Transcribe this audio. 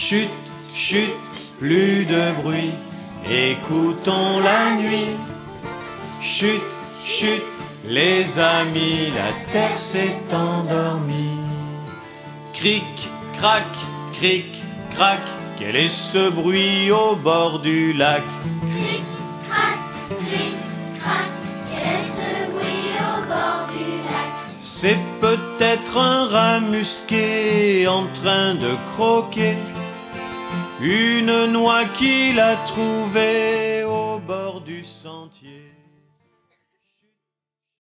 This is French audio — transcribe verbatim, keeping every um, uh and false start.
Chut, chut, plus de bruit, écoutons la nuit. Chut, chut, les amis, la terre s'est endormie. Cric, crac, cric, crac, quel est ce bruit au bord du lac? Cric, crac, cric, crac, quel est ce bruit au bord du lac? C'est peut-être un rat musqué en train de croquer une noix qu'il a trouvée au bord du sentier.